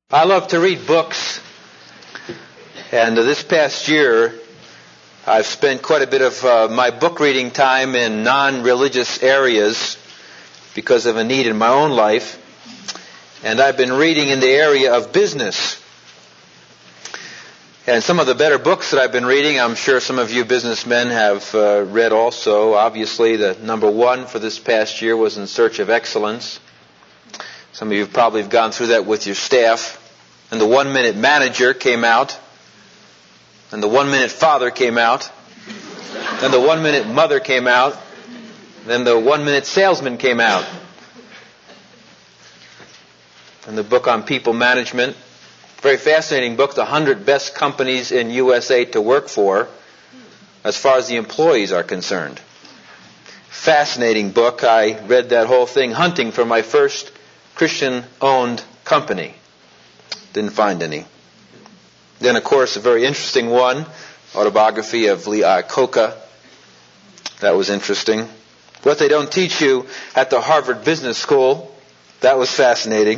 I love to read books, and this past year I've spent quite a bit of my book reading time in non-religious areas because of a need in my own life, and I've been reading in the area of business. And some of the better books that I've been reading, I'm sure some of you businessmen have read also. Obviously, the number one for this past year was In Search of Excellence. Some of you probably have gone through that with your staff. And the 1 Minute Manager came out. And the 1 Minute Father came out. Then the 1 Minute Mother came out. Then the 1 Minute Salesman came out. And the book on people management. Very fascinating book, The 100 Best Companies in USA to Work For, as far as the employees are concerned. Fascinating book. I read that whole thing hunting for my first Christian-owned company. Didn't find any. Then, of course, a very interesting one, autobiography of Lee Iacocca. That was interesting. What they don't teach you at the Harvard Business School. That was fascinating.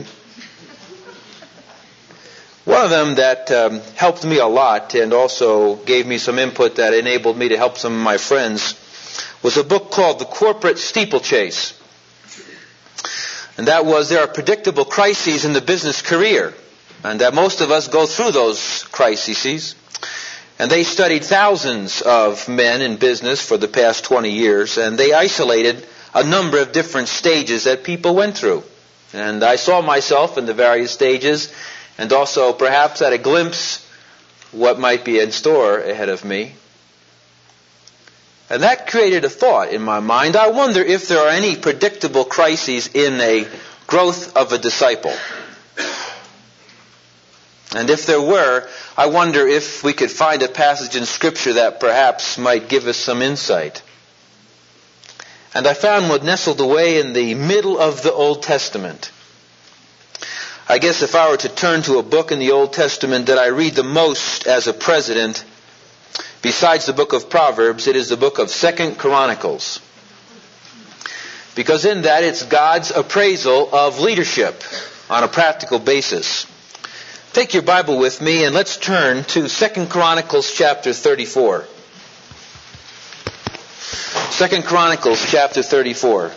One of them that helped me a lot and also gave me some input that enabled me to help some of my friends was a book called The Corporate Steeplechase. And that was, there are predictable crises in the business career, and that most of us go through those crises. And they studied thousands of men in business for the past 20 years, and they isolated a number of different stages that people went through. And I saw myself in the various stages, and also perhaps had a glimpse what might be in store ahead of me. And that created a thought in my mind. I wonder if there are any predictable crises in a growth of a disciple. And if there were, I wonder if we could find a passage in Scripture that perhaps might give us some insight. And I found one nestled away in the middle of the Old Testament. I guess if I were to turn to a book in the Old Testament that I read the most as a president, besides the book of Proverbs, it is the book of 2 Chronicles. Because in that it's God's appraisal of leadership on a practical basis. Take your Bible with me and let's turn to 2 Chronicles chapter 34. 2 Chronicles chapter 34.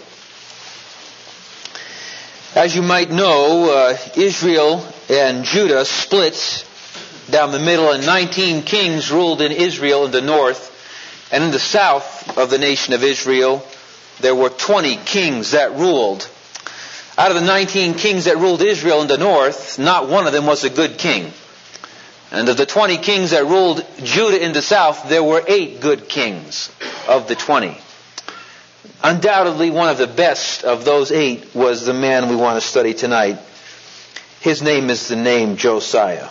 As you might know, Israel and Judah split down the middle, and 19 kings ruled in Israel in the north. And in the south of the nation of Israel, there were 20 kings that ruled. Out of the 19 kings that ruled Israel in the north, not one of them was a good king. And of the 20 kings that ruled Judah in the south, there were 8 good kings of the 20. Undoubtedly, one of the best of those 8 was the man we want to study tonight. His name is the name Josiah.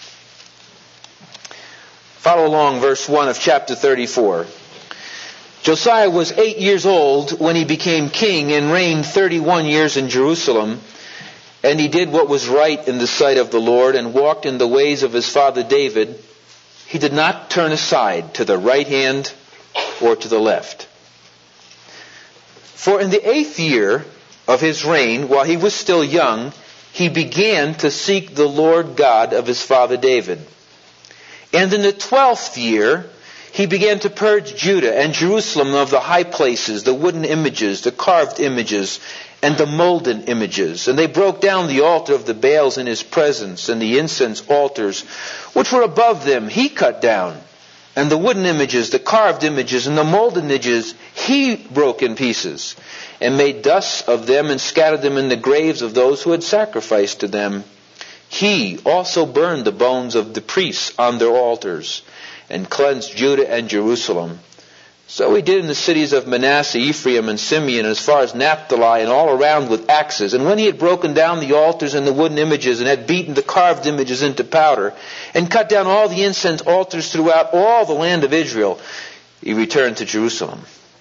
Follow along verse 1 of chapter 34. Josiah was 8 years old when he became king and reigned 31 years in Jerusalem. And he did what was right in the sight of the Lord and walked in the ways of his father David. He did not turn aside to the right hand or to the left. For in the 8th year of his reign, while he was still young, he began to seek the Lord God of his father David. And in the 12th year, he began to purge Judah and Jerusalem of the high places, the wooden images, the carved images, and the molten images. And they broke down the altar of the Baals in his presence, and the incense altars which were above them he cut down. And the wooden images, the carved images, and the molten images he broke in pieces, and made dust of them and scattered them in the graves of those who had sacrificed to them. He also burned the bones of the priests on their altars, and cleansed Judah and Jerusalem. So he did in the cities of Manasseh, Ephraim, and Simeon, as far as Naphtali, and all around with axes. And when he had broken down the altars and the wooden images, and had beaten the carved images into powder, and cut down all the incense altars throughout all the land of Israel, he returned to Jerusalem.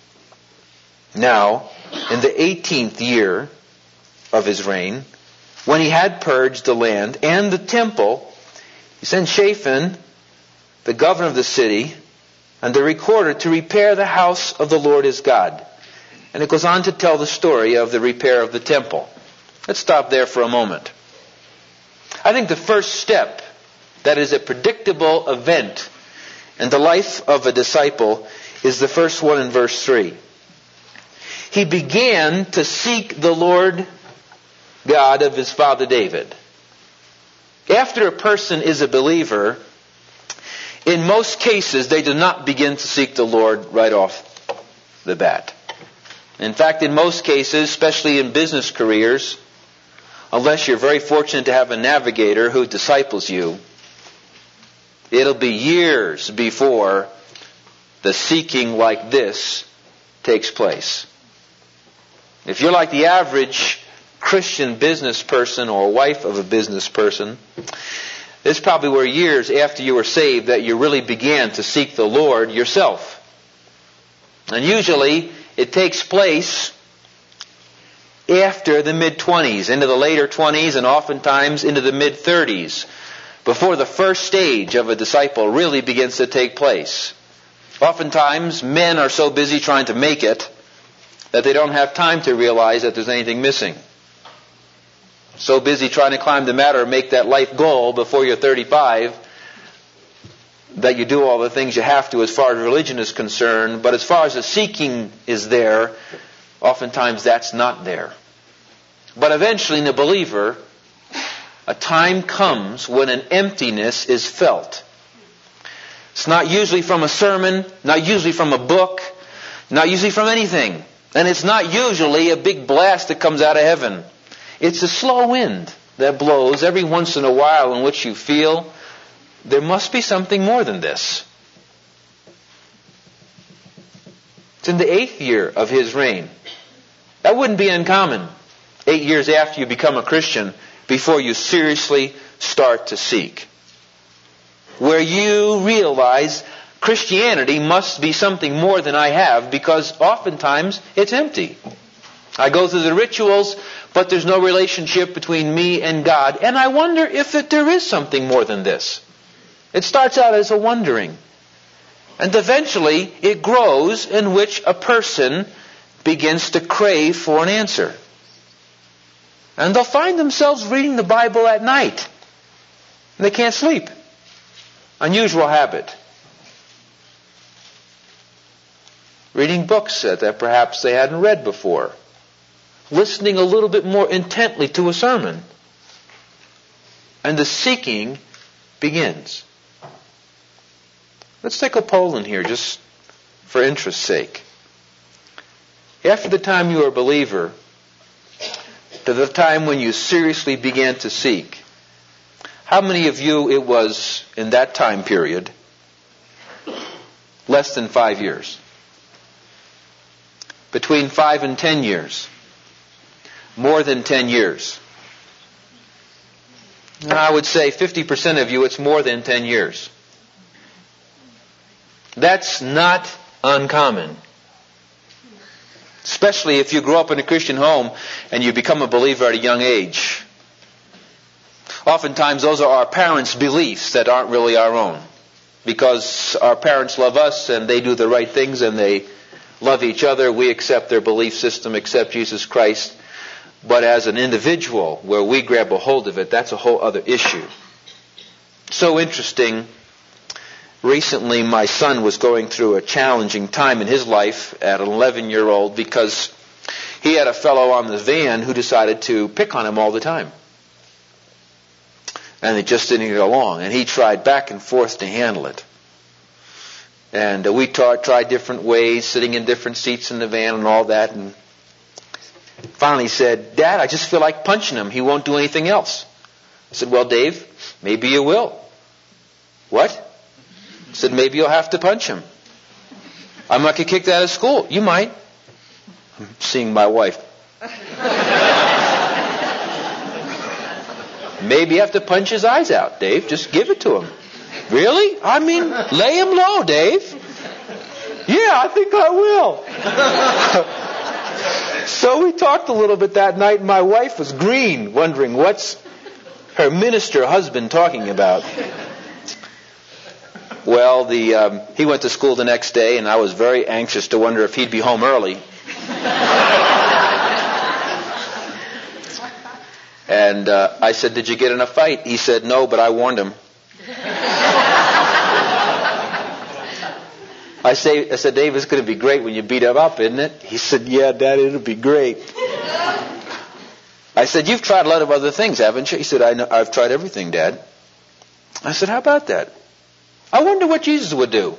Now, in the 18th year of his reign, when he had purged the land and the temple, he sent Shaphan, the governor of the city, and the recorder to repair the house of the Lord his God. And it goes on to tell the story of the repair of the temple. Let's stop there for a moment. I think the first step, that is a predictable event in the life of a disciple, is the first one in verse 3. He began to seek the Lord God of his father David. After a person is a believer, in most cases they do not begin to seek the Lord right off the bat. In fact, in most cases, especially in business careers, unless you're very fortunate to have a navigator who disciples you, it'll be years before the seeking like this takes place. If you're like the average Christian business person or wife of a business person, this probably were years after you were saved that you really began to seek the Lord yourself. And usually it takes place after the mid-20s, into the later 20s, and oftentimes into the mid-30s, before the first stage of a disciple really begins to take place. Oftentimes, men are so busy trying to make it that they don't have time to realize that there's anything missing. So busy trying to climb the ladder and make that life goal before you're 35 that you do all the things you have to as far as religion is concerned, but as far as the seeking is there, oftentimes that's not there. But eventually in a believer, a time comes when an emptiness is felt. It's not usually from a sermon, not usually from a book, not usually from anything. And it's not usually a big blast that comes out of heaven. It's a slow wind that blows every once in a while in which you feel there must be something more than this. It's in the 8th year of his reign. That wouldn't be uncommon. 8 years after you become a Christian, before you seriously start to seek. Where you realize Christianity must be something more than I have, because oftentimes it's empty. I go through the rituals, but there's no relationship between me and God. And I wonder if there is something more than this. It starts out as a wondering. And eventually it grows in which a person begins to crave for an answer. And they'll find themselves reading the Bible at night. And they can't sleep. Unusual habit. Reading books that perhaps they hadn't read before. Listening a little bit more intently to a sermon. And the seeking begins. Let's take a poll in here just for interest's sake. After the time you were a believer, to the time when you seriously began to seek, how many of you it was in that time period less than 5 years? Between 5 and 10 years? More than 10 years? I would say 50% of you, it's more than 10 years. That's not uncommon. Especially if you grow up in a Christian home and you become a believer at a young age. Oftentimes those are our parents' beliefs that aren't really our own. Because our parents love us and they do the right things and they love each other. We accept their belief system, accept Jesus Christ. But as an individual, where we grab a hold of it, that's a whole other issue. So interesting. Recently, my son was going through a challenging time in his life at an 11-year-old because he had a fellow on the van who decided to pick on him all the time. And it just didn't get along. And he tried back and forth to handle it. And we tried different ways, sitting in different seats in the van and all that. And finally said, "Dad, I just feel like punching him. He won't do anything else." I said, "Well, Dave, maybe you will." "What?" I said, "Maybe you'll have to punch him." "I might get kicked out of school." "You might." I'm seeing my wife. "Maybe you have to punch his eyes out, Dave. Just give it to him." "Really? I mean, lay him low, Dave." "Yeah, I think I will." So we talked a little bit that night, and my wife was green, wondering what's her minister husband talking about. Well, he went to school the next day, and I was very anxious to wonder if he'd be home early. And And I said, did you get in a fight? He said, no, but I warned him. I said, Dave, it's going to be great when you beat him up, isn't it? He said, yeah, Dad, it'll be great. I said, you've tried a lot of other things, haven't you? He said, I've tried everything, Dad. I said, how about that? I wonder what Jesus would do.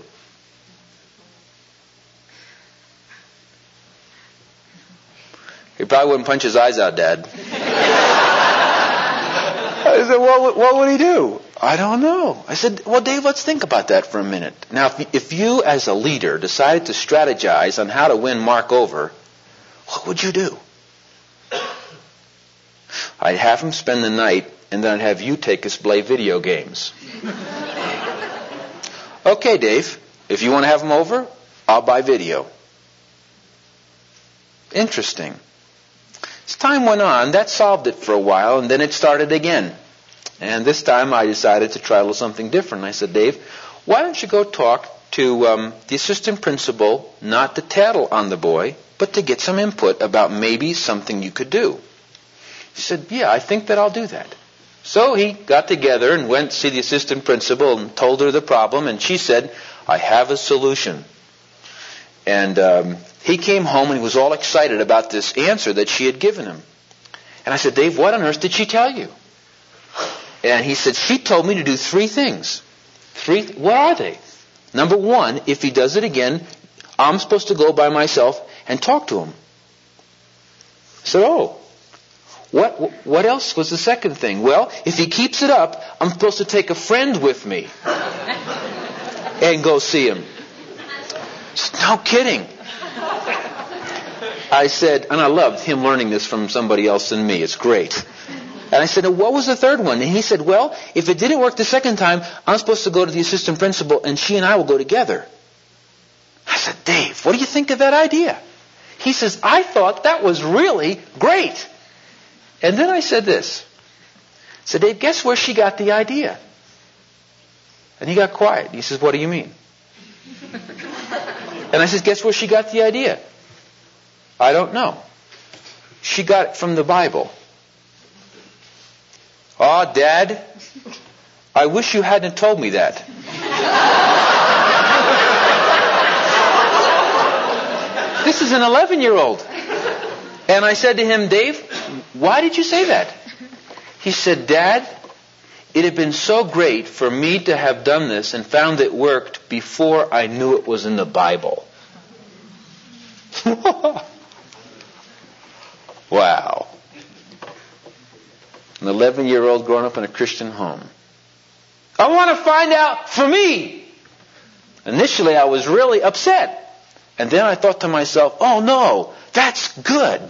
He probably wouldn't punch his eyes out, Dad. I said, what would he do? I don't know. I said, well, Dave, let's think about that for a minute. Now, if you as a leader decided to strategize on how to win Mark over, what would you do? I'd have him spend the night, and then I'd have you take us play video games. Okay, Dave, if you want to have him over, I'll buy video. Interesting. As time went on, that solved it for a while, and then it started again. And this time I decided to try a little something different. I said, Dave, why don't you go talk to the assistant principal, not to tattle on the boy, but to get some input about maybe something you could do. He said, yeah, I think that I'll do that. So he got together and went to see the assistant principal and told her the problem, and she said, I have a solution. And he came home and he was all excited about this answer that she had given him. And I said, Dave, what on earth did she tell you? And he said, she told me to do 3 things. What are they? Number 1, if he does it again, I'm supposed to go by myself and talk to him. I said, oh. What else was the second thing? Well, if he keeps it up, I'm supposed to take a friend with me and go see him. No kidding. I said, and I loved him learning this from somebody else than me. It's great. And I said, what was the third one? And he said, well, if it didn't work the second time, I'm supposed to go to the assistant principal and she and I will go together. I said, Dave, what do you think of that idea? He says, I thought that was really great. And then I said this. I said, Dave, guess where she got the idea? And he got quiet. He says, what do you mean? And I said, guess where she got the idea? I don't know. She got it from the Bible. Oh, Dad, I wish you hadn't told me that. This is an 11-year-old. And I said to him, Dave, why did you say that? He said, Dad, it had been so great for me to have done this and found it worked before I knew it was in the Bible. Wow. An 11-year-old growing up in a Christian home. I want to find out for me. Initially, I was really upset. And then I thought to myself, oh no, that's good.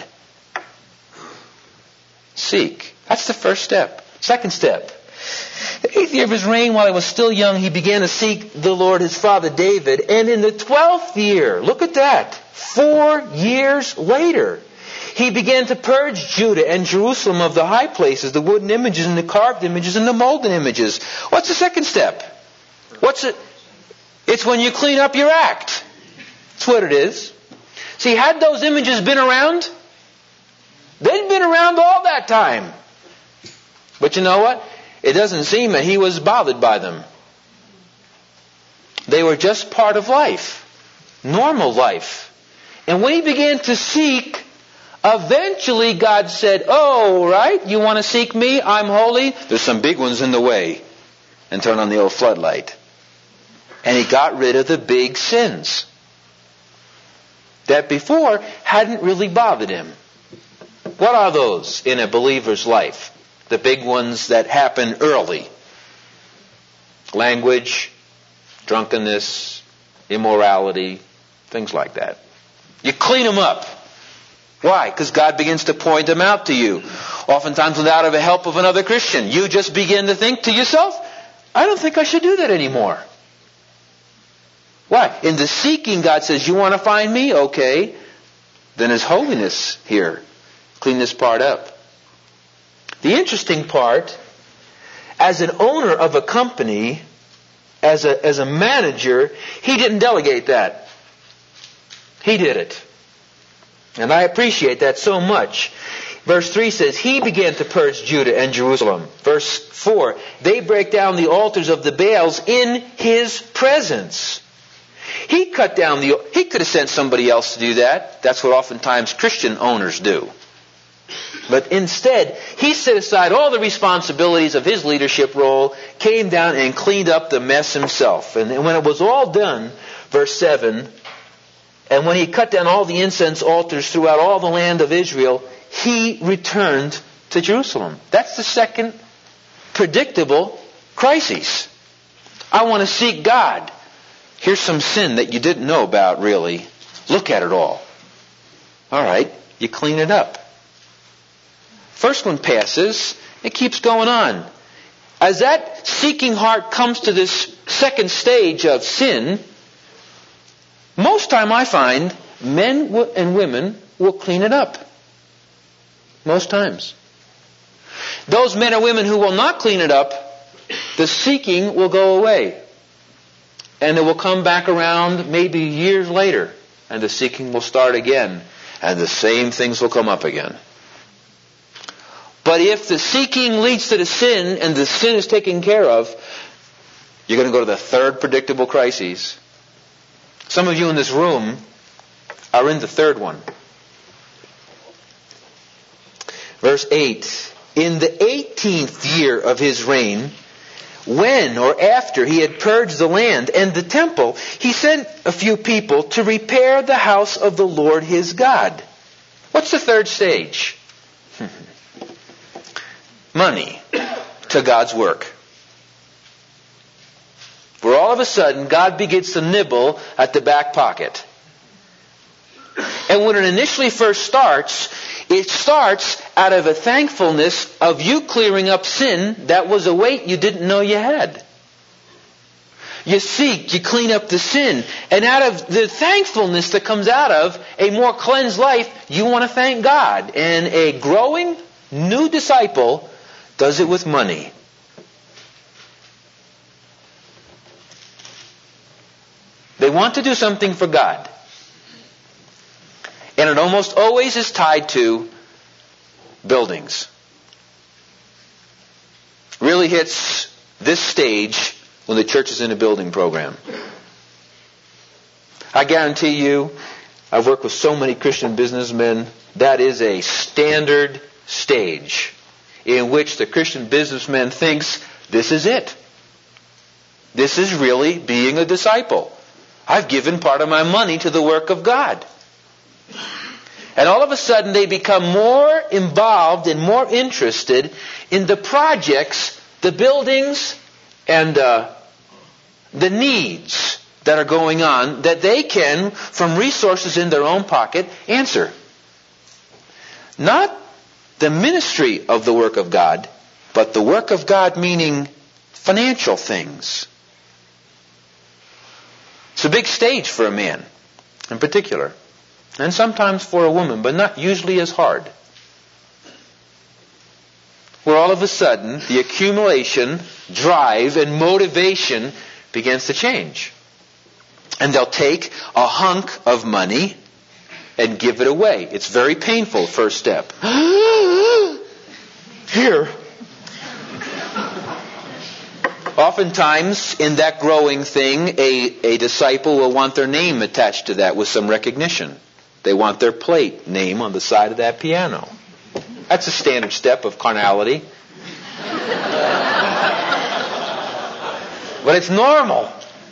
Seek. That's the first step. Second step. The 8th year of his reign, while he was still young, he began to seek the Lord, his father David. And in the 12th year, look at that, 4 years later, he began to purge Judah and Jerusalem of the high places, the wooden images and the carved images and the molten images. What's the second step? What's it? It's when you clean up your act. That's what it is. See, had those images been around, they'd been around all that time. But you know what? It doesn't seem that he was bothered by them. They were just part of life. Normal life. And when he began to seek, eventually God said, oh, right, you want to seek me? I'm holy. There's some big ones in the way. And turn on the old floodlight. And he got rid of the big sins that before hadn't really bothered him. What are those in a believer's life? The big ones that happen early. Language, drunkenness, immorality, things like that. You clean them up. Why? Because God begins to point them out to you. Oftentimes without the help of another Christian. You just begin to think to yourself, I don't think I should do that anymore. Why? In the seeking, God says, you want to find me? Okay. Then His holiness here. Clean this part up. The interesting part, as an owner of a company, as a manager, he didn't delegate that. He did it. And I appreciate that so much. Verse 3 says, he began to purge Judah and Jerusalem. Verse 4, they break down the altars of the Baals in his presence. He could have sent somebody else to do that. That's what oftentimes Christian owners do. But instead, he set aside all the responsibilities of his leadership role, came down and cleaned up the mess himself. And when it was all done, verse 7, and when he cut down all the incense altars throughout all the land of Israel, he returned to Jerusalem. That's the second predictable crisis. I want to seek God. Here's some sin that you didn't know about, really. Look at it all. All right, you clean it up. First one passes, it keeps going on. As that seeking heart comes to this second stage of sin, most time I find men and women will clean it up. Most times. Those men or women who will not clean it up, the seeking will go away. And it will come back around maybe years later, and the seeking will start again, and the same things will come up again. But if the seeking leads to the sin, and the sin is taken care of, you're going to go to the third predictable crisis. Some of you in this room are in the third one. Verse 8, in the 18th year of his reign, when or after he had purged the land and the temple, he sent a few people to repair the house of the Lord his God. What's the third stage? Money to God's work. Where all of a sudden God begins to nibble at the back pocket. And when it initially first starts, it starts out of a thankfulness of you clearing up sin that was a weight you didn't know you had. You seek, you clean up the sin. And out of the thankfulness that comes out of a more cleansed life, you want to thank God. And a growing new disciple does it with money. They want to do something for God. And it almost always is tied to buildings. Really hits this stage when the church is in a building program. I guarantee you, I've worked with so many Christian businessmen, that is a standard stage in which the Christian businessman thinks, this is it. This is really being a disciple. I've given part of my money to the work of God. And all of a sudden they become more involved and more interested in the projects, the buildings, and the needs that are going on that they can, from resources in their own pocket, answer. Not the ministry of the work of God, but the work of God meaning financial things. It's a big stage for a man in particular. And sometimes for a woman, but not usually as hard. Where all of a sudden, the accumulation, drive, and motivation begins to change. And they'll take a hunk of money and give it away. It's very painful, first step. Here. Oftentimes, in that growing thing, a disciple will want their name attached to that with some recognition. They want their plate name on the side of that piano. That's a standard step of carnality. But it's normal.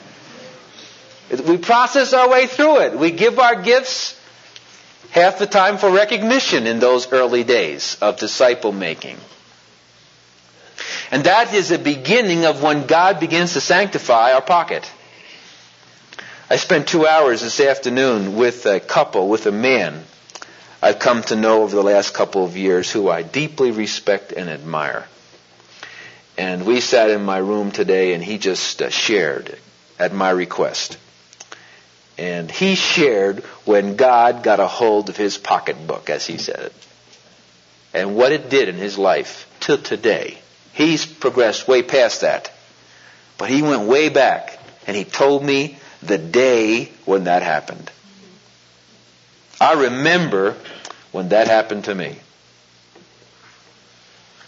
We process our way through it. We give our gifts half the time for recognition in those early days of disciple making. And that is the beginning of when God begins to sanctify our pocket. I spent 2 hours this afternoon with a couple, with a man I've come to know over the last couple of years who I deeply respect and admire. And we sat in my room today and he just shared at my request. And he shared when God got a hold of his pocketbook, as he said it. And what it did in his life till today. He's progressed way past that. But he went way back and he told me the day when that happened. I remember when that happened to me.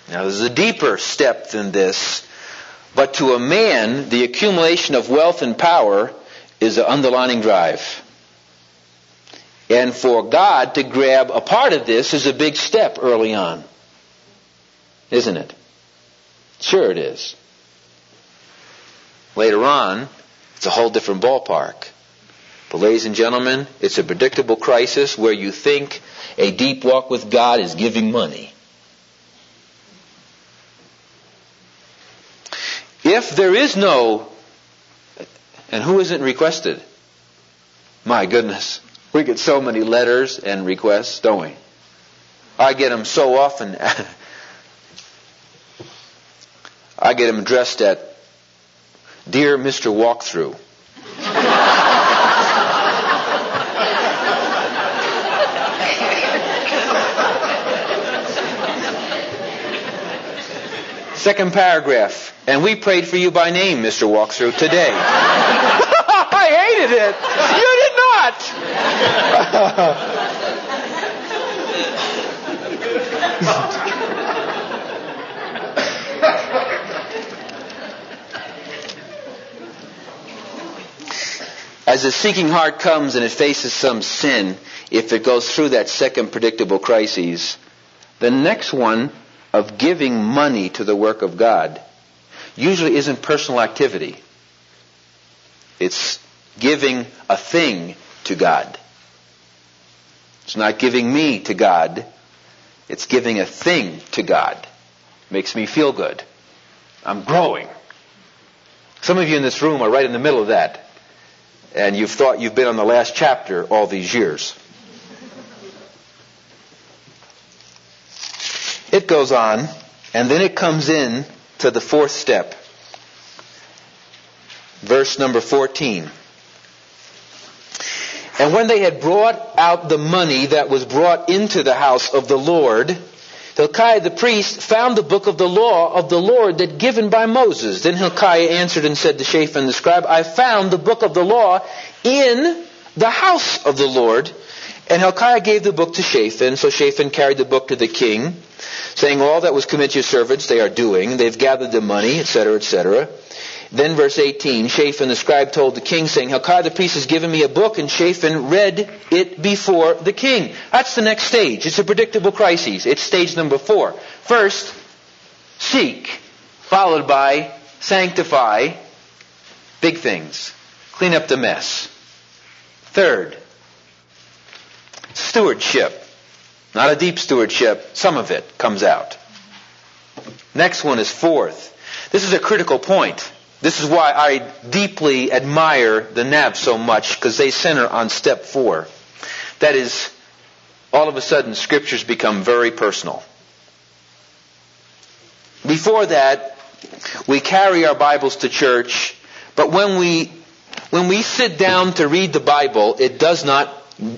Now there's a deeper step than this, but to a man, the accumulation of wealth and power is an underlining drive. And for God to grab a part of this is a big step early on. Isn't it? Sure it is. Later on, it's a whole different ballpark. But ladies and gentlemen, it's a predictable crisis where you think a deep walk with God is giving money. If there is no, and who isn't requested? My goodness. We get so many letters and requests, don't we? I get them so often. I get them addressed at Dear Mr. Walkthrough. Second paragraph. And we prayed for you by name, Mr. Walkthrough, today. I hated it. You did not. As the seeking heart comes and it faces some sin, if it goes through that second predictable crisis, the next one of giving money to the work of God usually isn't personal activity. It's giving a thing to God. It's not giving me to God. It's giving a thing to God. Makes me feel good. I'm growing. Some of you in this room are right in the middle of that. And you've thought you've been on the last chapter all these years. It goes on, and then it comes in to the fourth step. Verse number 14. And when they had brought out the money that was brought into the house of the Lord, Hilkiah the priest found the book of the law of the Lord that given by Moses. Then Hilkiah answered and said to Shaphan the scribe, I found the book of the law in the house of the Lord. And Hilkiah gave the book to Shaphan. So Shaphan carried the book to the king, saying, all that was committed to your servants they are doing. They've gathered the money, etc., etc. Then verse 18, Shaphan the scribe told the king, saying, Hilkiah the priest has given me a book, and Shaphan read it before the king. That's the next stage. It's a predictable crisis. It's stage number 4. First, seek, followed by sanctify, big things. Clean up the mess. Third, stewardship. Not a deep stewardship. Some of it comes out. Next one is fourth. This is a critical point. This is why I deeply admire the Nav so much, because they center on step 4. That is, all of a sudden, Scriptures become very personal. Before that, we carry our Bibles to church, but when we sit down to read the Bible, it does not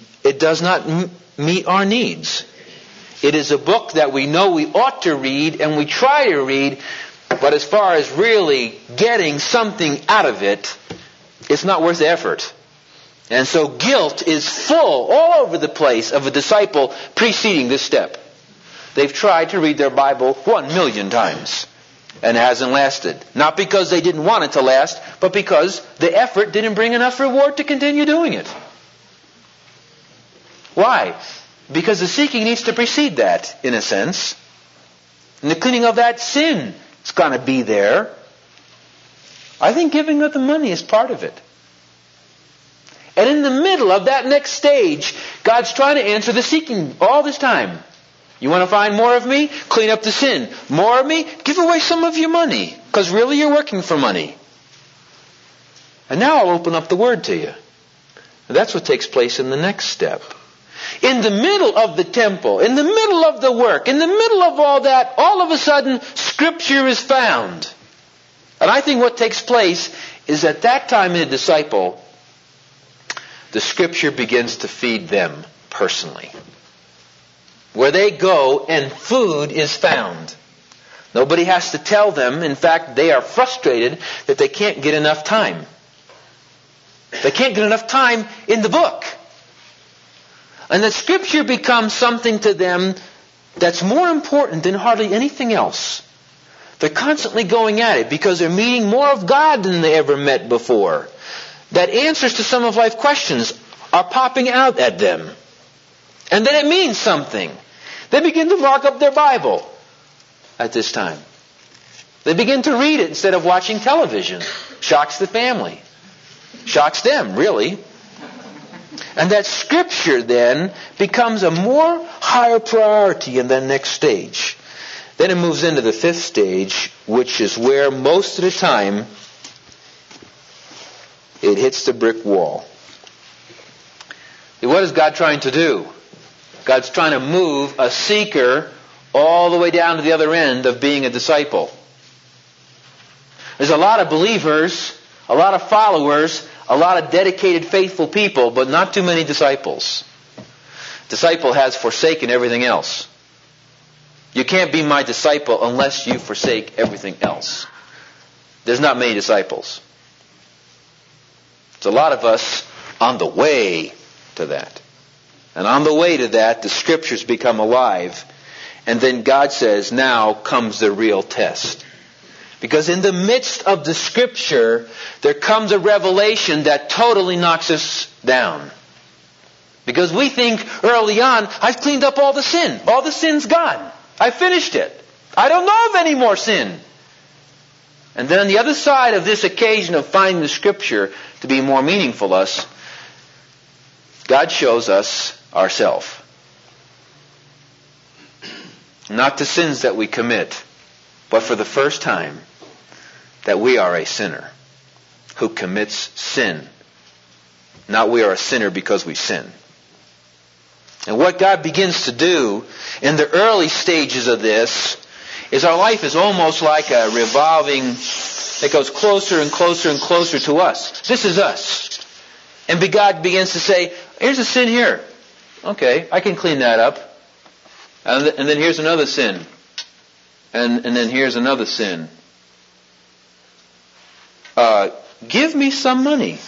meet our needs. It is a book that we know we ought to read, and we try to read, but as far as really getting something out of it, it's not worth the effort. And so guilt is full all over the place of a disciple preceding this step. They've tried to read their Bible 1,000,000 times, and it hasn't lasted. Not because they didn't want it to last, but because the effort didn't bring enough reward to continue doing it. Why? Because the seeking needs to precede that, in a sense. And the cleaning of that sin is going to be there. I think giving up the money is part of it. And in the middle of that next stage, God's trying to answer the seeking all this time. You want to find more of me? Clean up the sin. More of me? Give away some of your money. Because really you're working for money. And now I'll open up the Word to you. And that's what takes place in the next step. In the middle of the temple, in the middle of the work, in the middle of all that, all of a sudden, Scripture is found. And I think what takes place is at that time in a disciple, the Scripture begins to feed them personally. Where they go and food is found. Nobody has to tell them. In fact, they are frustrated that they can't get enough time. They can't get enough time in the book. And the Scripture becomes something to them that's more important than hardly anything else. They're constantly going at it because they're meeting more of God than they ever met before. That answers to some of life's questions are popping out at them. And then it means something. They begin to mark up their Bible at this time. They begin to read it instead of watching television. Shocks the family. Shocks them, really. And that Scripture then becomes a more higher priority in that next stage. Then it moves into the fifth stage, which is where most of the time it hits the brick wall. What is God trying to do? God's trying to move a seeker all the way down to the other end of being a disciple. There's a lot of believers, a lot of followers, a lot of dedicated, faithful people, but not too many disciples. Disciple has forsaken everything else. You can't be my disciple unless you forsake everything else. There's not many disciples. There's a lot of us on the way to that. And on the way to that, the Scriptures become alive. And then God says, now comes the real test. Because in the midst of the Scripture, there comes a revelation that totally knocks us down. Because we think early on, I've cleaned up all the sin. All the sin's gone. I finished it. I don't know of any more sin. And then on the other side of this occasion of finding the Scripture to be more meaningful to us, God shows us ourselves. Not the sins that we commit, but for the first time, that we are a sinner who commits sin. Not we are a sinner because we sin. And what God begins to do in the early stages of this is our life is almost like a revolving, it goes closer and closer and closer to us. This is us. And God begins to say, here's a sin here. Okay, I can clean that up. And then here's another sin. And then here's another sin. Give me some money.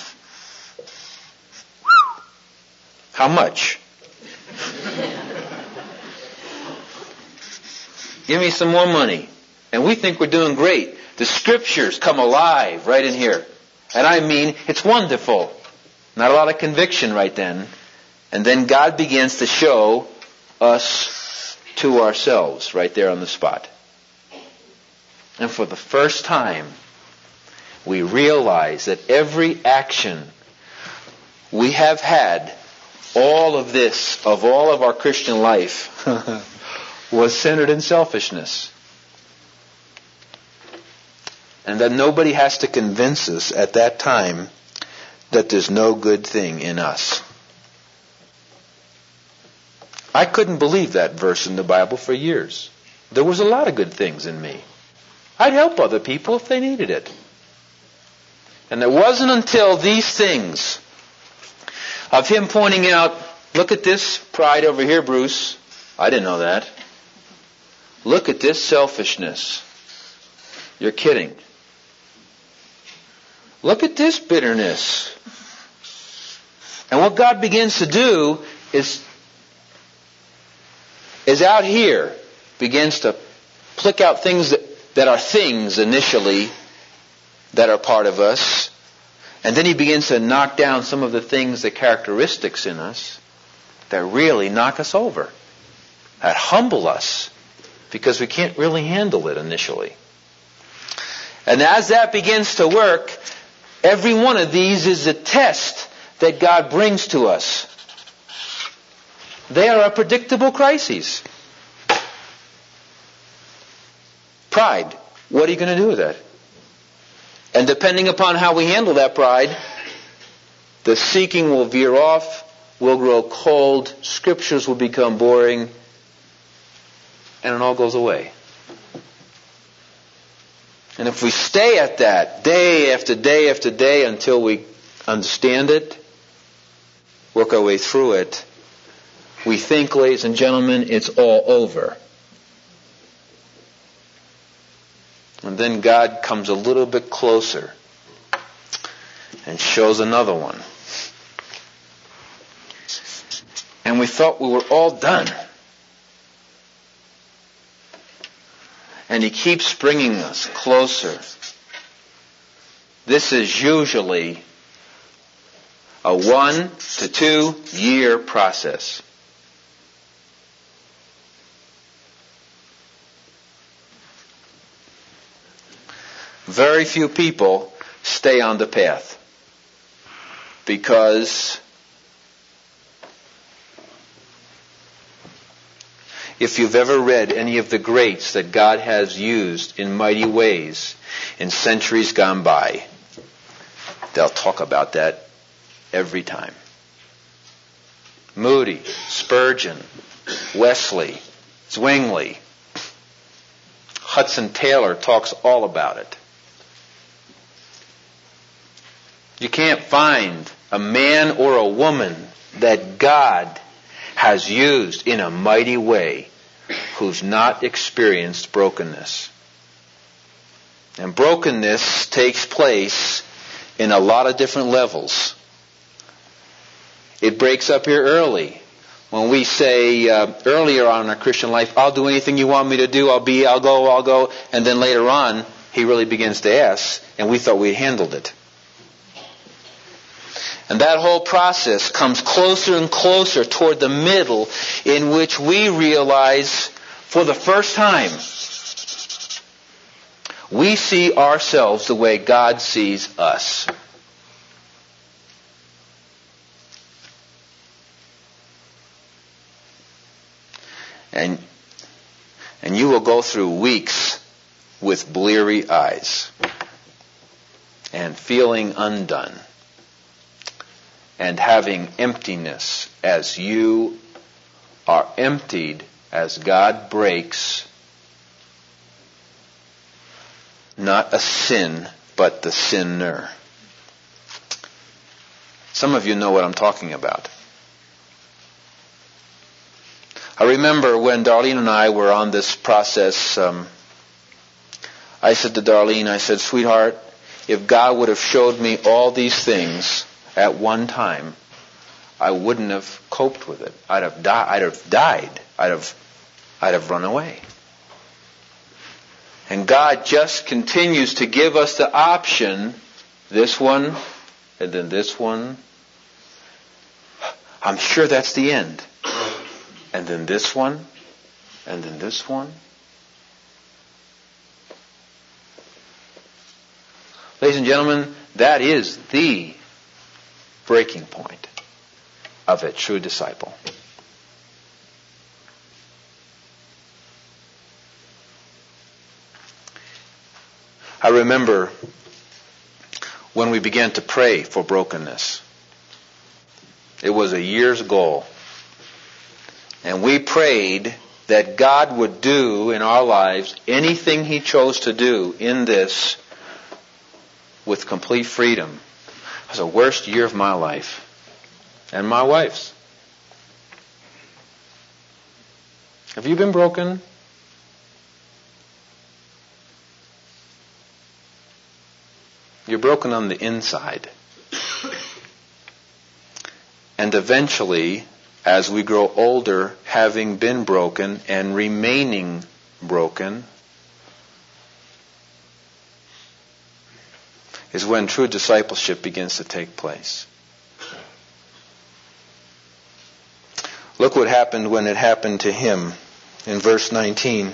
How much? Give me some more money. And we think we're doing great. The Scriptures come alive right in here. And I mean, it's wonderful. Not a lot of conviction right then. And then God begins to show us to ourselves right there on the spot. And for the first time, we realize that every action we have had, all of this, of all of our Christian life, was centered in selfishness. And that nobody has to convince us at that time that there's no good thing in us. I couldn't believe that verse in the Bible for years. There was a lot of good things in me. I'd help other people if they needed it. And it wasn't until these things of him pointing out, look at this pride over here, Bruce. I didn't know that. Look at this selfishness. You're kidding. Look at this bitterness. And what God begins to do is out here, begins to pluck out things that are things initially that are part of us. And then he begins to knock down some of the things, the characteristics in us that really knock us over, that humble us, because we can't really handle it initially. And as that begins to work, every one of these is a test that God brings to us. They are a predictable crisis. Pride. What are you going to do with that? And depending upon how we handle that pride, the seeking will veer off, will grow cold, Scriptures will become boring, and it all goes away. And if we stay at that day after day after day until we understand it, work our way through it, we think, ladies and gentlemen, it's all over. And then God comes a little bit closer and shows another one. And we thought we were all done. And He keeps bringing us closer. This is usually a 1 to 2 year process. Very few people stay on the path because if you've ever read any of the greats that God has used in mighty ways in centuries gone by, they'll talk about that every time. Moody, Spurgeon, Wesley, Zwingli, Hudson Taylor talks all about it. You can't find a man or a woman that God has used in a mighty way who's not experienced brokenness. And brokenness takes place in a lot of different levels. It breaks up here early. When we say earlier on in our Christian life, I'll do anything you want me to do, I'll go. And then later on, he really begins to ask, and we thought we handled it. And that whole process comes closer and closer toward the middle in which we realize for the first time we see ourselves the way God sees us. And you will go through weeks with bleary eyes and feeling undone and having emptiness as you are emptied as God breaks not a sin, but the sinner. Some of you know what I'm talking about. I remember when Darlene and I were on this process, I said to Darlene, sweetheart, if God would have showed me all these things at one time, I wouldn't have coped with it. I'd have died. I'd have run away. And God just continues to give us the option, this one, and then this one. I'm sure that's the end. And then this one, and then this one. Ladies and gentlemen, that is the breaking point of a true disciple. I remember when we began to pray for brokenness. It was a year's goal. And we prayed that God would do in our lives anything He chose to do in this with complete freedom. It was the worst year of my life and my wife's. Have you been broken? You're broken on the inside. And eventually, as we grow older, having been broken and remaining broken, is when true discipleship begins to take place. Look what happened when it happened to him in verse 19.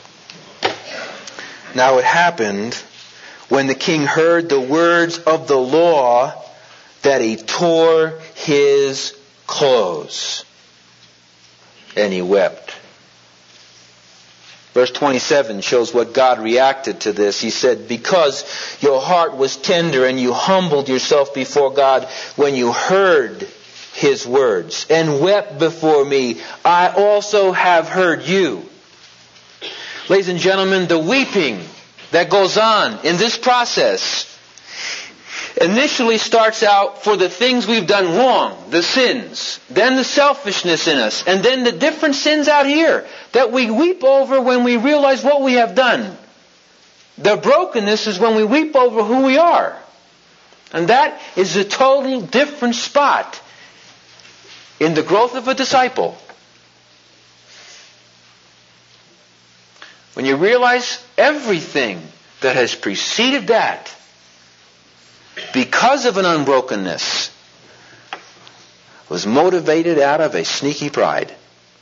Now it happened when the king heard the words of the law that he tore his clothes and he wept. Verse 27 shows what God reacted to this. He said, because your heart was tender and you humbled yourself before God when you heard His words and wept before me, I also have heard you. Ladies and gentlemen, the weeping that goes on in this process initially starts out for the things we've done wrong, the sins, then the selfishness in us, and then the different sins out here that we weep over when we realize what we have done. The brokenness is when we weep over who we are. And that is a totally different spot in the growth of a disciple. when you realize everything that has preceded that, because of an unbrokenness, was motivated out of a sneaky pride.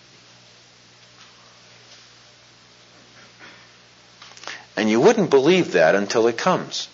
And you wouldn't believe that until it comes.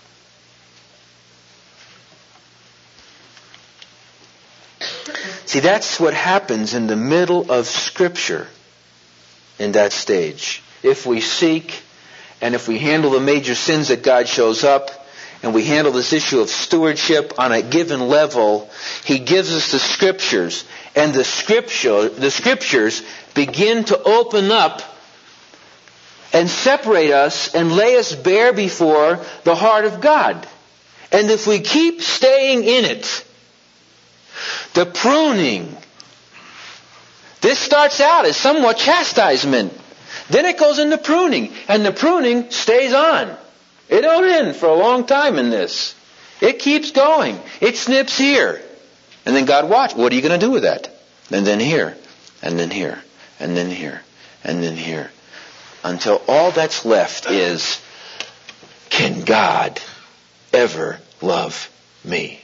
See, that's what happens in the middle of Scripture in that stage. If we seek, and if we handle the major sins that God shows up, and we handle this issue of stewardship on a given level, He gives us the Scriptures. And the Scriptures begin to open up and separate us and lay us bare before the heart of God. And if we keep staying in it, the pruning, this starts out as somewhat chastisement. Then it goes into pruning. And the pruning stays on. It don't end for a long time in this. It keeps going. It snips here. And then God watch. What are you going to do with that? And then here. And then here. And then here. And then here. Until all that's left is, can God ever love me?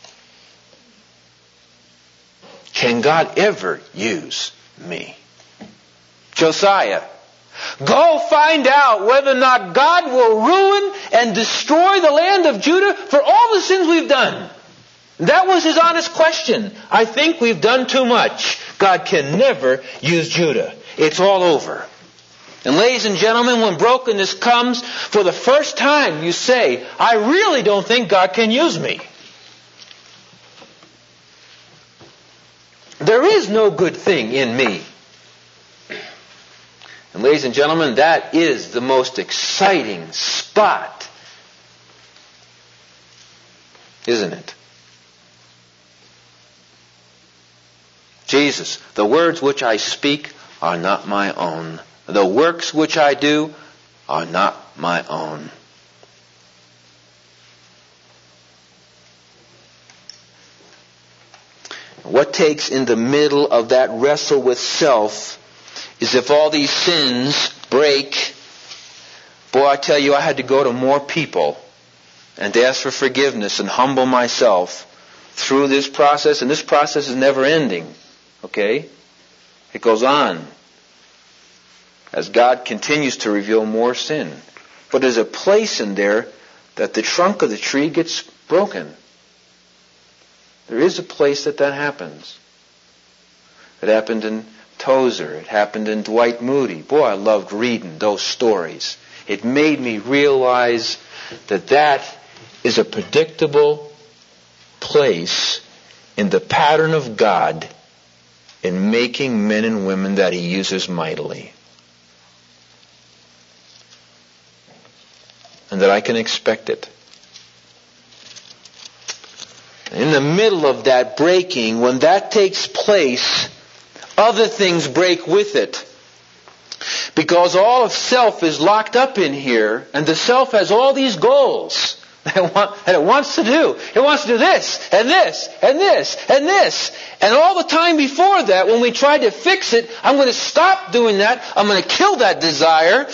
Can God ever use me? Josiah, go find out whether or not God will ruin and destroy the land of Judah for all the sins we've done. That was his honest question. I think we've done too much. God can never use Judah. It's all over. And ladies and gentlemen, when brokenness comes, for the first time you say, I really don't think God can use me. There is no good thing in me. And ladies and gentlemen, that is the most exciting spot, isn't it? Jesus, the words which I speak are not my own. The works which I do are not my own. What takes in the middle of that wrestle with self is if all these sins break, boy, I tell you, I had to go to more people and to ask for forgiveness and humble myself through this process. And this process is never ending. Okay? It goes on as God continues to reveal more sin. But there's a place in there that the trunk of the tree gets broken. There is a place that happens. It happened in Tozer. It happened in Dwight Moody. Boy, I loved reading those stories. It made me realize that that is a predictable place in the pattern of God in making men and women that He uses mightily. And that I can expect it. In the middle of that breaking, when that takes place, other things break with it. Because all of self is locked up in here, and the self has all these goals that it wants to do. It wants to do this, and this, and this, and this. And all the time before that, when we tried to fix it, I'm going to stop doing that. I'm going to kill that desire.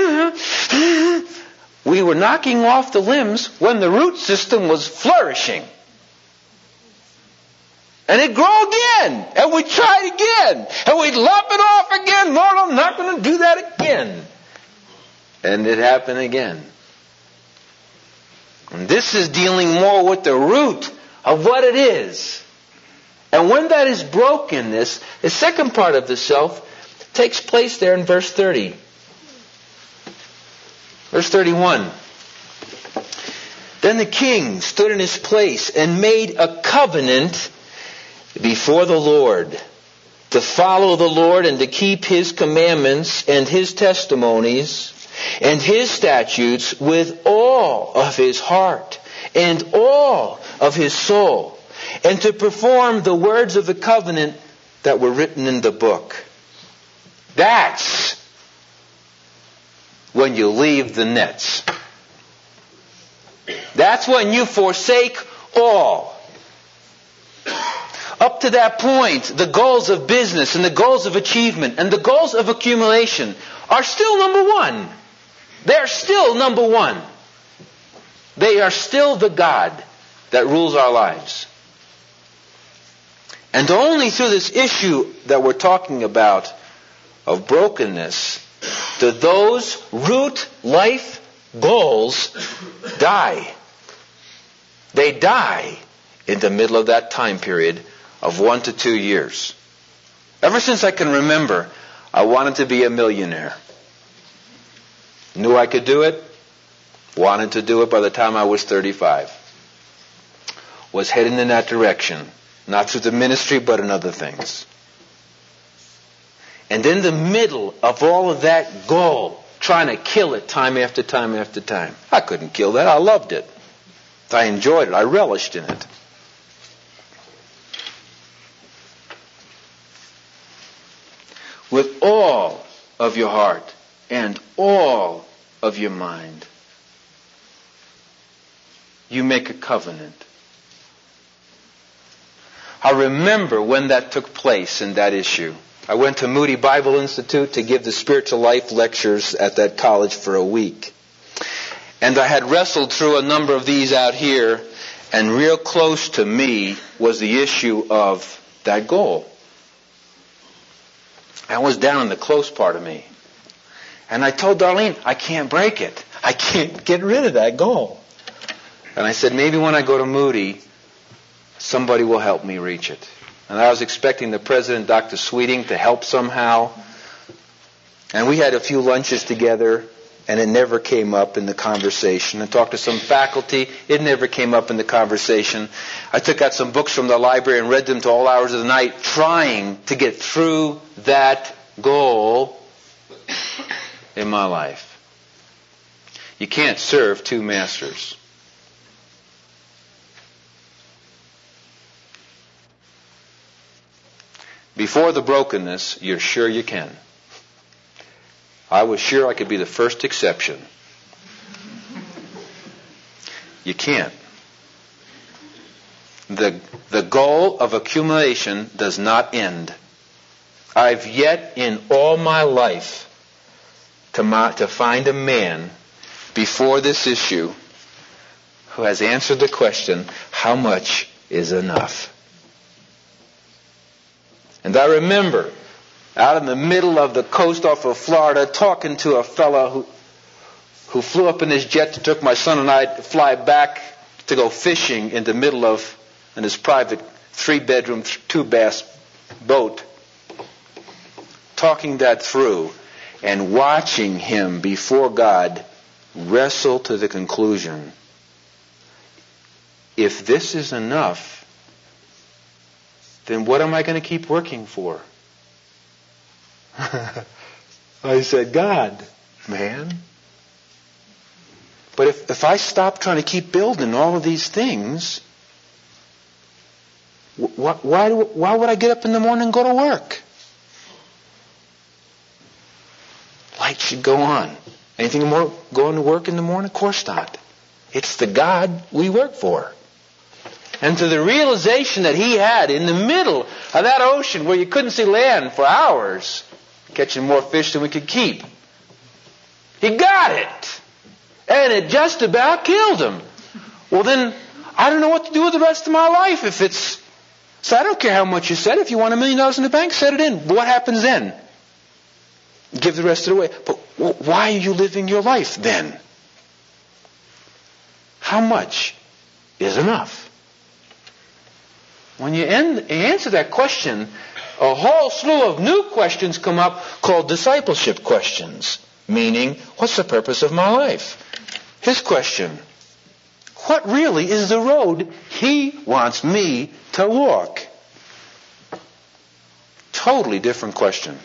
We were knocking off the limbs when the root system was flourishing. And it'd grow again. And we'd try it again. And we'd lop it off again. Lord, I'm not going to do that again. And it happened again. And this is dealing more with the root of what it is. And when that is brokenness, the second part of the self takes place there in verse 30. Verse 31. Then the king stood in his place and made a covenant before the Lord, to follow the Lord and to keep His commandments and His testimonies and His statutes with all of his heart and all of his soul, and to perform the words of the covenant that were written in the book. That's when you leave the nets. That's when you forsake all. Up to that point, the goals of business and the goals of achievement and the goals of accumulation are still number one. They're still number one. They are still the God that rules our lives. And only through this issue that we're talking about of brokenness do those root life goals die. They die in the middle of that time period of 1 to 2 years. Ever since I can remember, I wanted to be a millionaire. Knew I could do it. Wanted to do it by the time I was 35. Was heading in that direction. Not through the ministry, but in other things. And in the middle of all of that goal, trying to kill it time after time after time. I couldn't kill that. I loved it. I enjoyed it. I relished in it. With all of your heart and all of your mind, you make a covenant. I remember when that took place in that issue. I went to Moody Bible Institute to give the spiritual life lectures at that college for a week. And I had wrestled through a number of these out here, and real close to me was the issue of that goal. That was down in the close part of me. And I told Darlene, I can't break it. I can't get rid of that goal. And I said, maybe when I go to Moody, somebody will help me reach it. And I was expecting the president, Dr. Sweeting, to help somehow. And we had a few lunches together, and it never came up in the conversation. I talked to some faculty. It never came up in the conversation. I took out some books from the library and read them to all hours of the night, trying to get through that goal in my life. You can't serve two masters. Before the brokenness, you're sure you can. I was sure I could be the first exception. You can't. The goal of accumulation does not end. I've yet in all my life to find a man before this issue who has answered the question, how much is enough? And I remember out in the middle of the coast off of Florida talking to a fellow who flew up in his jet that took my son and I to fly back to go fishing in the middle of in his private 3-bedroom, 2-bath boat. Talking that through and watching him before God wrestle to the conclusion, if this is enough, then what am I going to keep working for? I said, God, man. But if I stop trying to keep building all of these things, why would I get up in the morning and go to work? Light should go on. Anything more going to work in the morning? Of course not. It's the God we work for. And to the realization that he had in the middle of that ocean where you couldn't see land for hours, catching more fish than we could keep. He got it. And it just about killed him. Well then, I don't know what to do with the rest of my life if it's... So I don't care how much you set. If you want $1 million in the bank, set it in. But what happens then? Give the rest of it away. But why are you living your life then? How much is enough? When you answer that question, a whole slew of new questions come up called discipleship questions. Meaning, what's the purpose of my life? His question, what really is the road he wants me to walk? Totally different question.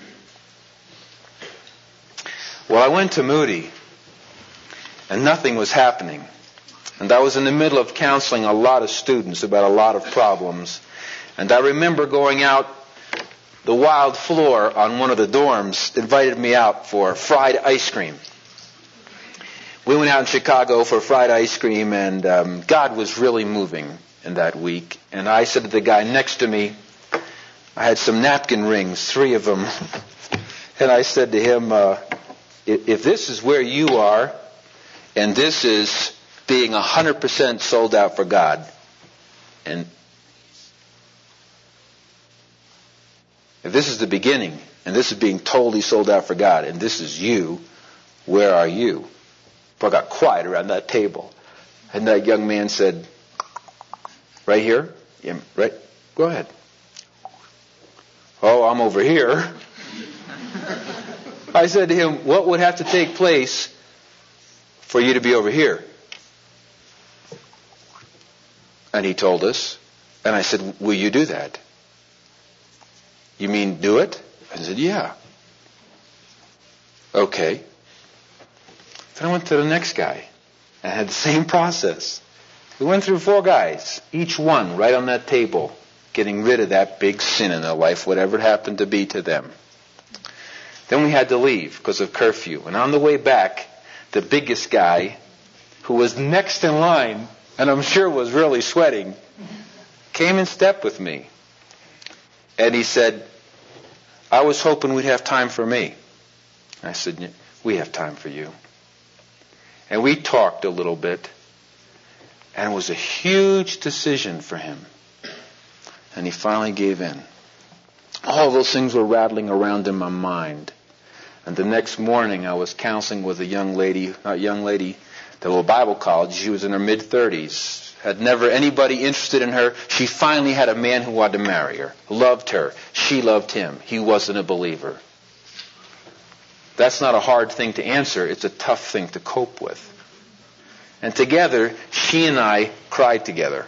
Well, I went to Moody, and nothing was happening. And I was in the middle of counseling a lot of students about a lot of problems. And I remember going out, the wild floor on one of the dorms invited me out for fried ice cream. We went out in Chicago for fried ice cream, and God was really moving in that week. And I said to the guy next to me, I had some napkin rings, 3 of them. And I said to him, if this is where you are, and this is being 100% sold out for God, and if this is the beginning, and this is being totally sold out for God, and this is you, where are you? But I got quiet around that table. And that young man said, right here? Yeah, right? Go ahead. Oh, I'm over here. I said to him, what would have to take place for you to be over here? And he told us. And I said, will you do that? You mean do it? I said, yeah. Okay. Then I went to the next guy and had the same process. We went through 4 guys, each one right on that table, getting rid of that big sin in their life, whatever it happened to be to them. Then we had to leave because of curfew. And on the way back, the biggest guy, who was next in line, and I'm sure was really sweating, came in step with me. And he said, I was hoping we'd have time for me. I said, we have time for you. And we talked a little bit. And it was a huge decision for him. And he finally gave in. All those things were rattling around in my mind. And the next morning I was counseling with the Bible college. She was in her mid-30s. Had never anybody interested in her. She finally had a man who wanted to marry her. Loved her. She loved him. He wasn't a believer. That's not a hard thing to answer. It's a tough thing to cope with. And together, she and I cried together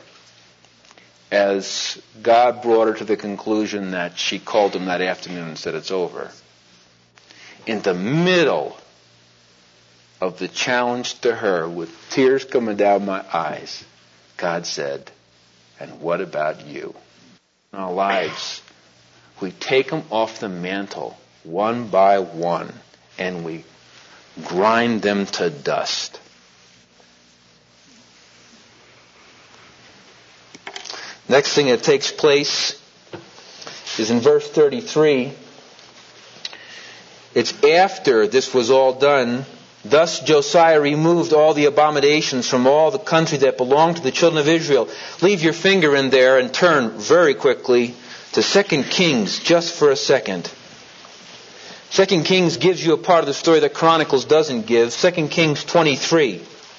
as God brought her to the conclusion that she called him that afternoon and said, it's over. In the middle of the challenge to her, with tears coming down my eyes, God said, and what about you? In our lives, we take them off the mantle one by one, and we grind them to dust. Next thing that takes place is in verse 33. It's after this was all done. Thus Josiah removed all the abominations from all the country that belonged to the children of Israel. Leave your finger in there and turn very quickly to 2 Kings just for a second. 2 Kings gives you a part of the story that Chronicles doesn't give. 2 Kings 23.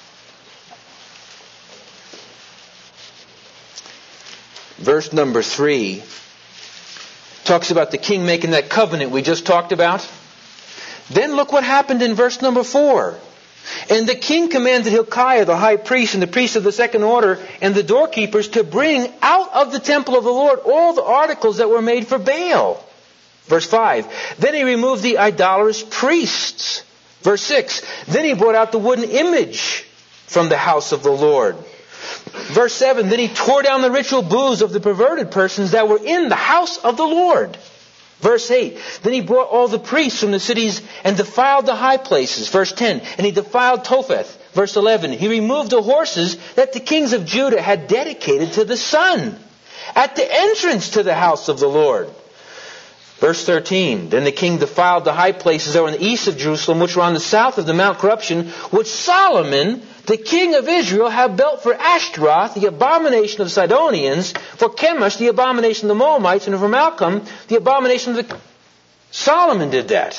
Verse number 3 talks about the king making that covenant we just talked about. Then look what happened in verse number 4. And the king commanded Hilkiah, the high priest, and the priests of the second order, and the doorkeepers to bring out of the temple of the Lord all the articles that were made for Baal. Verse 5. Then he removed the idolatrous priests. Verse 6. Then he brought out the wooden image from the house of the Lord. Verse 7, then he tore down the ritual booths of the perverted persons that were in the house of the Lord. Verse 8, then he brought all the priests from the cities and defiled the high places. Verse 10, and he defiled Topheth. Verse 11, he removed the horses that the kings of Judah had dedicated to the sun at the entrance to the house of the Lord. Verse 13, then the king defiled the high places that were on the east of Jerusalem, which were on the south of the Mount Corruption, which Solomon, the king of Israel, had built for Ashtaroth, the abomination of the Sidonians, for Chemosh, the abomination of the Moabites, and for Malcham, the abomination of the... Solomon did that.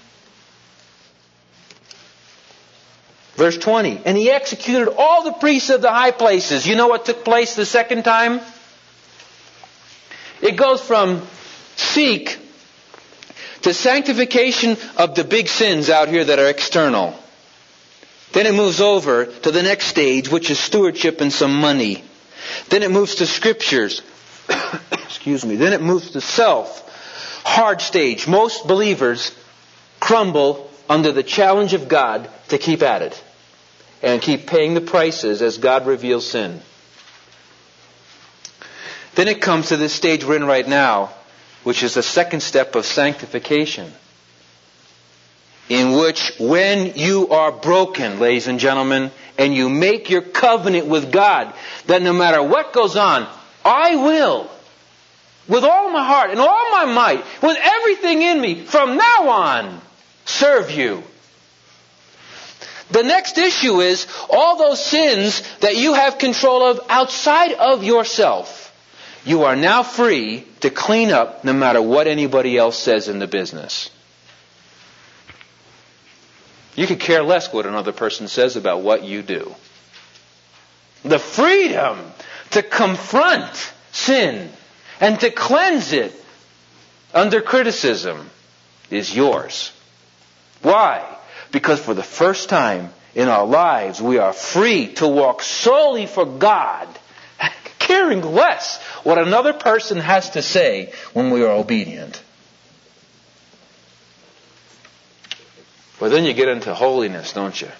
Verse 20, and he executed all the priests of the high places. You know what took place the second time? It goes from seek to sanctification of the big sins out here that are external. Then it moves over to the next stage, which is stewardship and some money. Then it moves to scriptures. Excuse me. Then it moves to self. Hard stage. Most believers crumble under the challenge of God to keep at it and keep paying the prices as God reveals sin. Then it comes to this stage we're in right now, which is the second step of sanctification, in which when you are broken, ladies and gentlemen, and you make your covenant with God, that no matter what goes on, I will with all my heart and all my might, with everything in me, from now on, serve you. The next issue is all those sins that you have control of outside of yourself. You are now free to clean up no matter what anybody else says in the business. You could care less what another person says about what you do. The freedom to confront sin and to cleanse it under criticism is yours. Why? Because for the first time in our lives, we are free to walk solely for God, caring less what another person has to say when we are obedient. Well, then you get into holiness, don't you?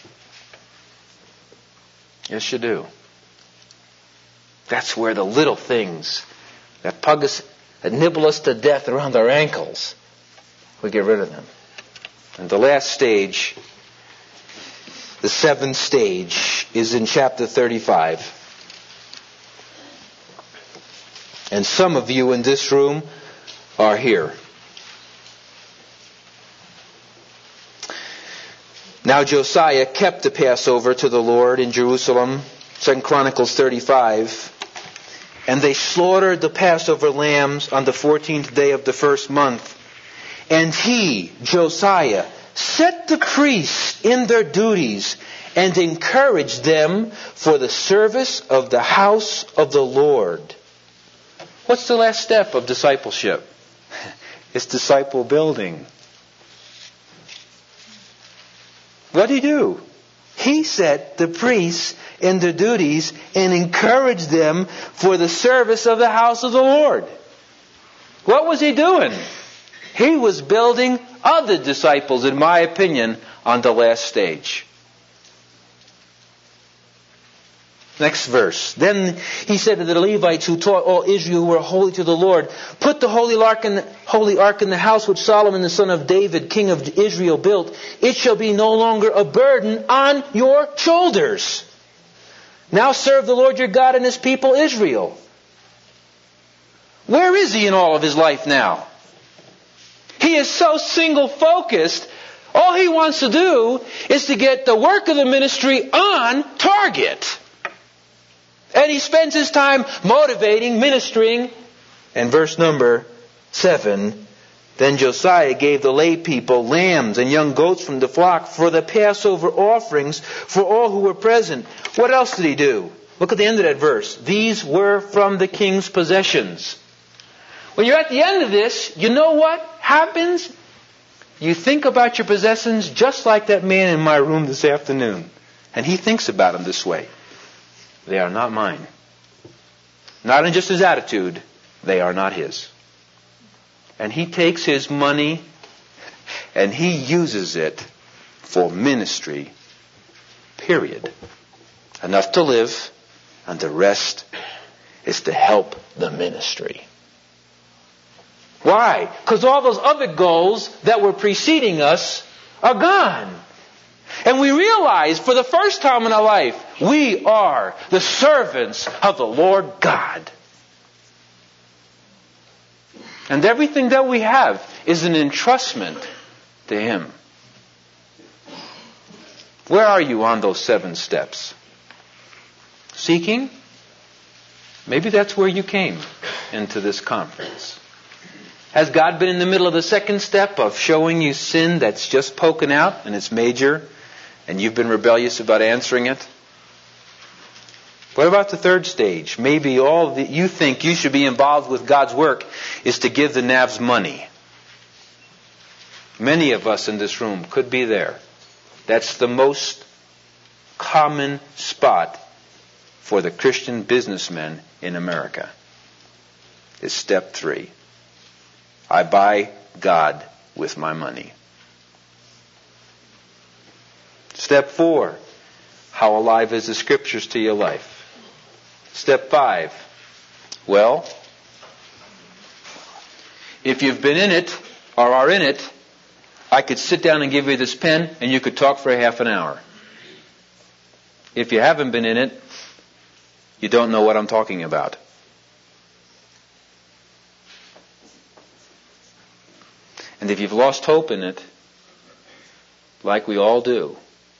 Yes, you do. That's where the little things that pug us, that nibble us to death around our ankles, we get rid of them. And the last stage, the seventh stage, is in chapter 35. And some of you in this room are here. Now Josiah kept the Passover to the Lord in Jerusalem, 2 Chronicles 35. And they slaughtered the Passover lambs on the 14th day of the first month. And he, Josiah, set the priests in their duties and encouraged them for the service of the house of the Lord. What's the last step of discipleship? It's disciple building. What did he do? He set the priests in their duties and encouraged them for the service of the house of the Lord. What was he doing? He was building other disciples, in my opinion, on the last stage. Next verse. Then he said to the Levites who taught all Israel who were holy to the Lord, put the holy ark in the house which Solomon the son of David, king of Israel, built. It shall be no longer a burden on your shoulders. Now serve the Lord your God and His people Israel. Where is he in all of his life now? He is so single-focused. All he wants to do is to get the work of the ministry on target. And he spends his time motivating, ministering. And verse number 7, then Josiah gave the lay people lambs and young goats from the flock for the Passover offerings for all who were present. What else did he do? Look at the end of that verse. These were from the king's possessions. When you're at the end of this, you know what happens? You think about your possessions just like that man in my room this afternoon. And he thinks about them this way. They are not mine. Not in just his attitude. They are not his. And he takes his money and he uses it for ministry. Period. Enough to live, and the rest is to help the ministry. Why? Because all those other goals that were preceding us are gone. And we realize for the first time in our life, we are the servants of the Lord God. And everything that we have is an entrustment to Him. Where are you on those 7 steps? Seeking? Maybe that's where you came into this conference. Has God been in the middle of the second step of showing you sin that's just poking out and it's major and you've been rebellious about answering it? What about the third stage? Maybe all that you think you should be involved with God's work is to give the Navs money. Many of us in this room could be there. That's the most common spot for the Christian businessmen in America. Is step 3. I buy God with my money. Step 4. How alive is the Scriptures to your life? Step 5. Well, if you've been in it or are in it, I could sit down and give you this pen and you could talk for a half an hour. If you haven't been in it, you don't know what I'm talking about. And if you've lost hope in it, like we all do,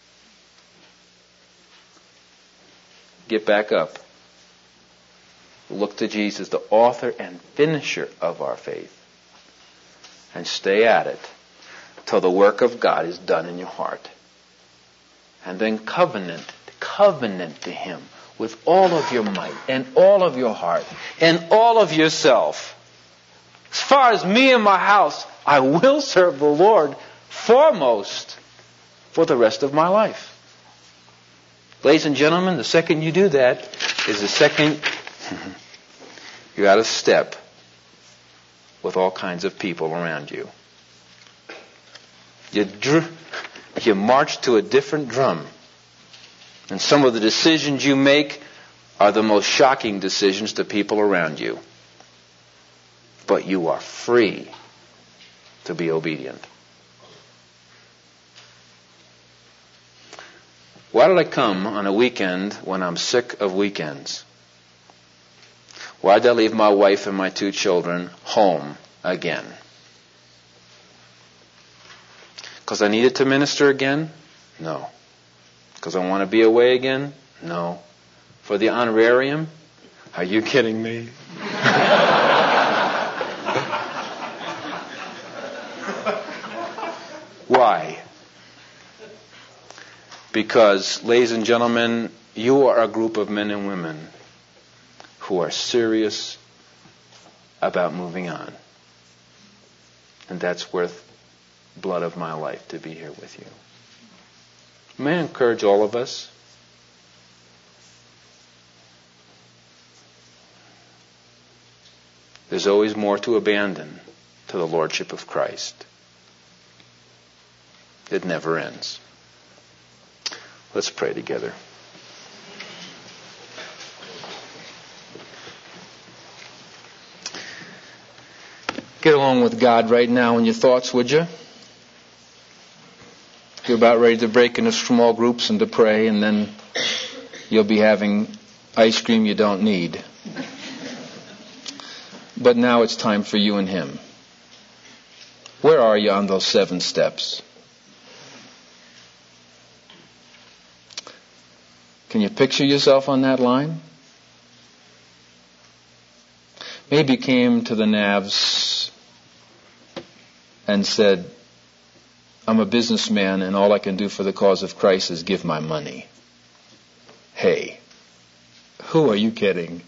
get back up. Look to Jesus, the author and finisher of our faith. And stay at it till the work of God is done in your heart. And then covenant to Him with all of your might and all of your heart and all of yourself. As far as me and my house, I will serve the Lord foremost for the rest of my life. Ladies and gentlemen, the second you do that is the second you're out of step with all kinds of people around you. You march to a different drum. And some of the decisions you make are the most shocking decisions to people around you. But you are free to be obedient. Why did I come on a weekend when I'm sick of weekends? Why did I leave my wife and my 2 children home again? Because I needed to minister again? No. Because I want to be away again? No. For the honorarium? Are you kidding me? Why? Because, ladies and gentlemen, you are a group of men and women who are serious about moving on. And that's worth blood of my life to be here with you. May I encourage all of us? There's always more to abandon to the Lordship of Christ. It never ends. Let's pray together. Get along with God right now in your thoughts, would you? You're about ready to break into small groups and to pray, and then you'll be having ice cream you don't need. But now it's time for you and Him. Where are you on those 7 steps? Can you picture yourself on that line? Maybe you came to the Navs and said, I'm a businessman and all I can do for the cause of Christ is give my money. Hey, who are you kidding?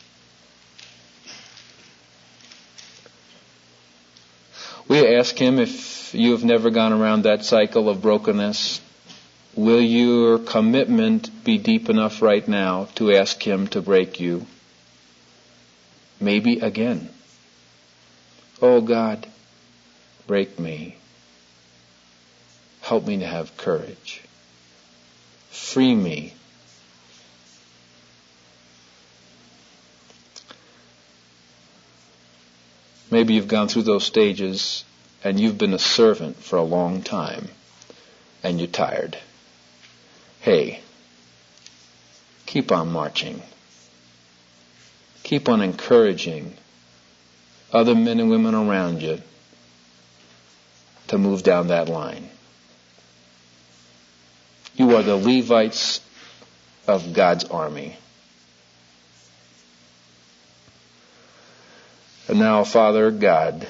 We ask Him, if you have never gone around that cycle of brokenness, will your commitment be deep enough right now to ask Him to break you? Maybe again. Oh God, break me. Help me to have courage. Free me. Maybe you've gone through those stages and you've been a servant for a long time and you're tired. Hey, keep on marching. Keep on encouraging other men and women around you to move down that line. You are the Levites of God's army. And now, Father God,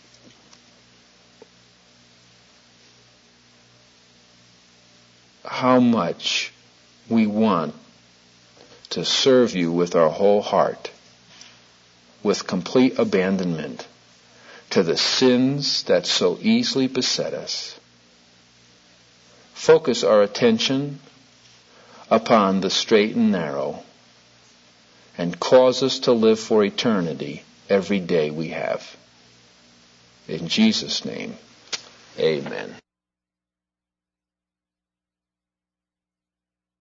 how much we want to serve you with our whole heart, with complete abandonment to the sins that so easily beset us. Focus our attention upon the straight and narrow and cause us to live for eternity every day we have. In Jesus' name, amen.